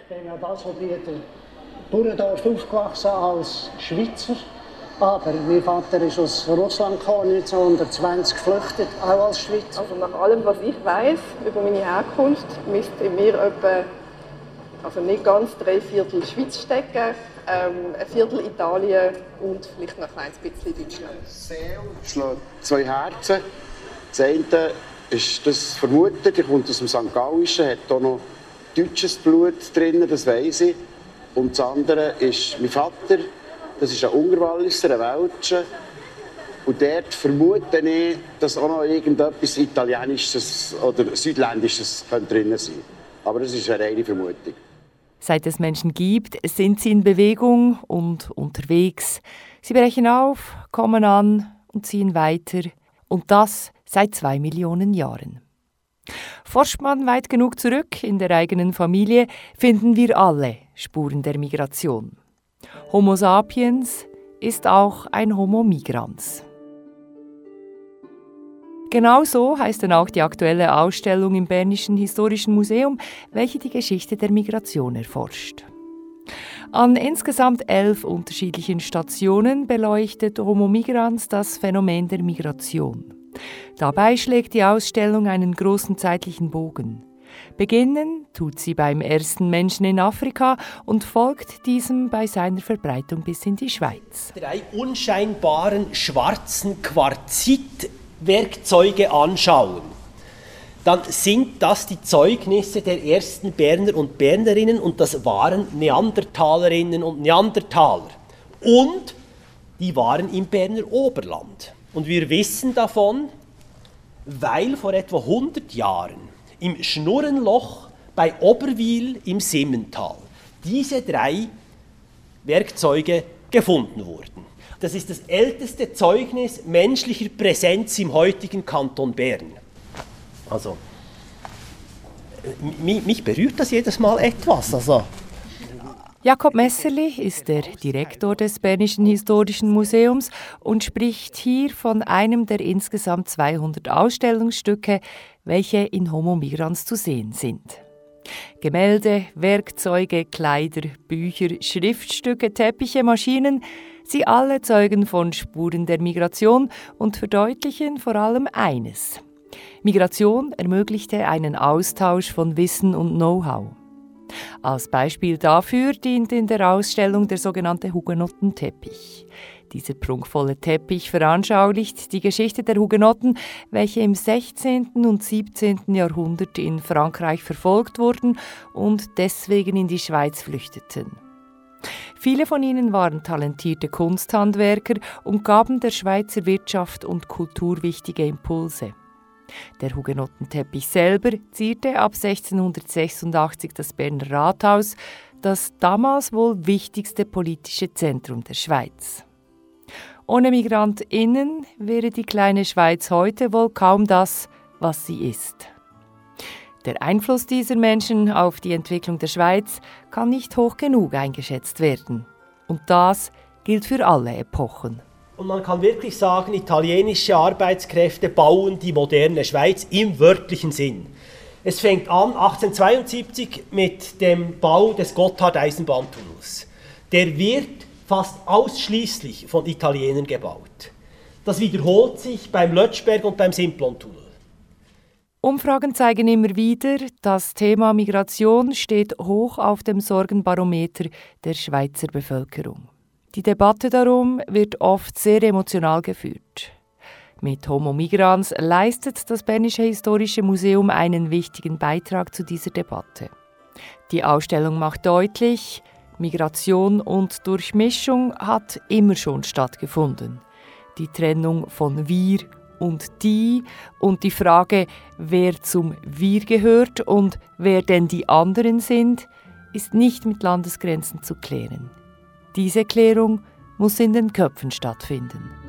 Ich bin ja da so bei der Bauerndorf aufgewachsen als Schweizer. Aber mein Vater ist aus Russland gekommen, 1920 geflüchtet, auch als Schweizer. Also nach allem, was ich weiss über meine Herkunft, müsste in mir etwa, also nicht ganz 3/4 Schweiz stecken, 1/4 Italien und vielleicht noch ein kleines bisschen Deutschland. Es schlägt 2 Herzen. Das eine ist das vermutet, er kommt aus dem St. Gallischen, hat auch noch deutsches Blut drin, das weiss ich. Und das andere ist mein Vater. Das ist ein Ungerwalliser, ein Welscher. Und dort vermute ich, dass auch noch irgendetwas Italienisches oder Südländisches drin sein könnte. Aber das ist eine reine Vermutung. Seit es Menschen gibt, sind sie in Bewegung und unterwegs. Sie brechen auf, kommen an und ziehen weiter. Und das seit 2 Millionen Jahren. Forscht man weit genug zurück in der eigenen Familie, finden wir alle Spuren der Migration. Homo sapiens ist auch ein Homo migrans. Genauso heißt dann auch die aktuelle Ausstellung im Bernischen Historischen Museum, welche die Geschichte der Migration erforscht. An insgesamt 11 unterschiedlichen Stationen beleuchtet Homo migrans das Phänomen der Migration. Dabei schlägt die Ausstellung einen großen zeitlichen Bogen. Beginnen tut sie beim ersten Menschen in Afrika und folgt diesem bei seiner Verbreitung bis in die Schweiz. 3 unscheinbaren schwarzen Quarzitwerkzeuge anschauen, dann sind das die Zeugnisse der ersten Berner und Bernerinnen und das waren Neandertalerinnen und Neandertaler. Und die waren im Berner Oberland. Und wir wissen davon, weil vor etwa 100 Jahren im Schnurrenloch bei Oberwil im Simmental diese 3 Werkzeuge gefunden wurden. Das ist das älteste Zeugnis menschlicher Präsenz im heutigen Kanton Bern. Also, mich berührt das jedes Mal etwas. Also. Jakob Messerli ist der Direktor des Bernischen Historischen Museums und spricht hier von einem der insgesamt 200 Ausstellungsstücke, welche in Homo migrans zu sehen sind. Gemälde, Werkzeuge, Kleider, Bücher, Schriftstücke, Teppiche, Maschinen, sie alle zeugen von Spuren der Migration und verdeutlichen vor allem eines: Migration ermöglichte einen Austausch von Wissen und Know-how. Als Beispiel dafür dient in der Ausstellung der sogenannte Hugenottenteppich. Dieser prunkvolle Teppich veranschaulicht die Geschichte der Hugenotten, welche im 16. und 17. Jahrhundert in Frankreich verfolgt wurden und deswegen in die Schweiz flüchteten. Viele von ihnen waren talentierte Kunsthandwerker und gaben der Schweizer Wirtschaft und Kultur wichtige Impulse. Der Hugenottenteppich selber zierte ab 1686 das Berner Rathaus, das damals wohl wichtigste politische Zentrum der Schweiz. Ohne MigrantInnen wäre die kleine Schweiz heute wohl kaum das, was sie ist. Der Einfluss dieser Menschen auf die Entwicklung der Schweiz kann nicht hoch genug eingeschätzt werden. Und das gilt für alle Epochen. Und man kann wirklich sagen, italienische Arbeitskräfte bauen die moderne Schweiz im wörtlichen Sinn. Es fängt an 1872 mit dem Bau des Gotthard-Eisenbahntunnels. Der wird fast ausschließlich von Italienern gebaut. Das wiederholt sich beim Lötschberg und beim Simplon-Tunnel. Umfragen zeigen immer wieder, das Thema Migration steht hoch auf dem Sorgenbarometer der Schweizer Bevölkerung. Die Debatte darum wird oft sehr emotional geführt. Mit Homo migrans leistet das Bernische Historische Museum einen wichtigen Beitrag zu dieser Debatte. Die Ausstellung macht deutlich, Migration und Durchmischung hat immer schon stattgefunden. Die Trennung von wir und die Frage, wer zum Wir gehört und wer denn die anderen sind, ist nicht mit Landesgrenzen zu klären. Diese Klärung muss in den Köpfen stattfinden.